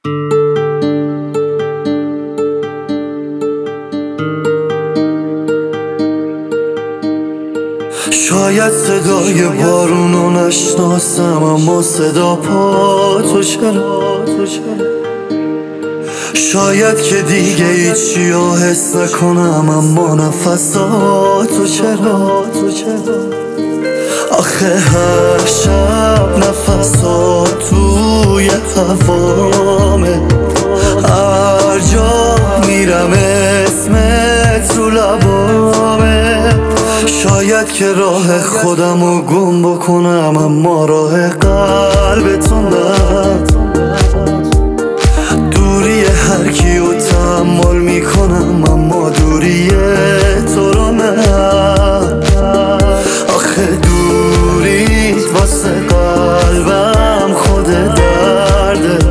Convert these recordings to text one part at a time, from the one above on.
شاید صدای بارونو نشناسم، اما صدا پا تو چرا؟ شاید که دیگه هیچیو حس نکنم، اما نفساتو چرا؟ آخه هر شب نفسات توی هوامه، هر جا میرم اسمت رو لبامه. شاید که راه خودمو گم بکنم، اما راه قلبتو نه. دوری هر کیو تحمل میکنم، اما دوری تو رو نه. آخه دوریت واسه قلبم خود درده،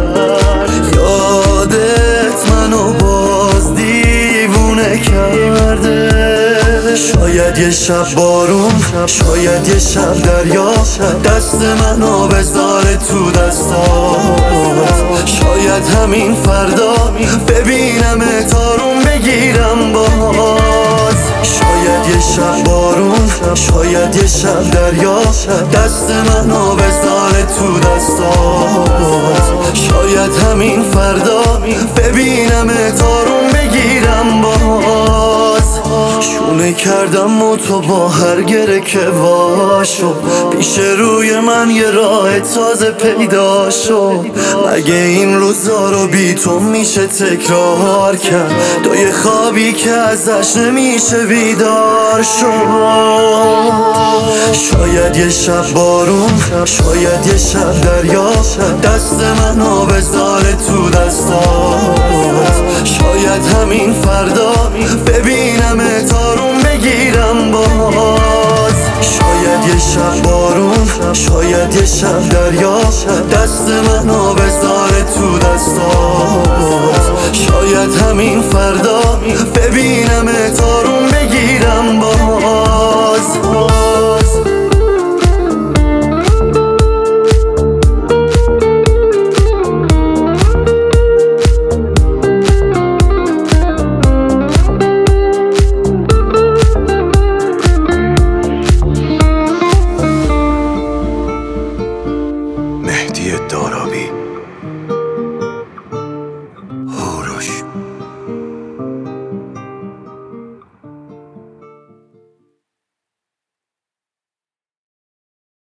یادت منو باز دیوونه کرده. شاید یه شب بارون، شاید یه شب دریا، دست منو بذاره تو دستات. شاید همین فردا ببینم تارون بگیرم باز. شاید یه شب بارون، شاید یه شب دریا، دست منو بذاره تو دستات. شاید همین فردا ببینم تارون بگیرم باز. شونه کردم و تو با هر گره که واشو، پیش روی من یه راه تازه پیدا شد. مگه این روزا رو بی تو میشه تکرار کرد؟ تو یه خوابی که ازش نمیشه بیدار شد. شاید یه شب بارون، شاید یه شب دریا، دست منو بذاره تو دستات. شاید همین فردا ببینم تارون بگیرم باز. شاید یه شب بارون، شاید یه شب دریا، دست منو بذاره تو دستات. شاید همین فردا ببینم تارون بگیرم باز.